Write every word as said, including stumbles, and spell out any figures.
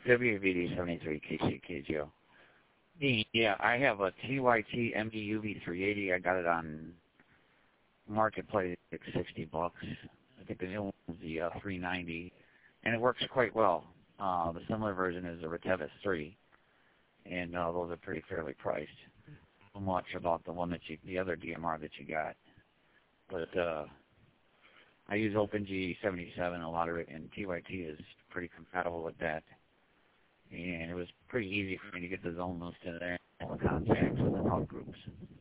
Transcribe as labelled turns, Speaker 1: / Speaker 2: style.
Speaker 1: W V D seventy-three K C K G O. Yeah, I have a T Y T M D U V three eighty. I got it on Marketplace at sixty bucks. I think the new one's the uh, three ninety, and it works quite well. Uh, the similar version is the Retevis three, and uh, those are pretty fairly priced. Not much about the one that you, the other D M R that you got, but uh, I use OpenG seventy-seven a lot of it, and T Y T is pretty compatible with that. And it was pretty easy for me to get the zone list in there, all the contacts and the out groups.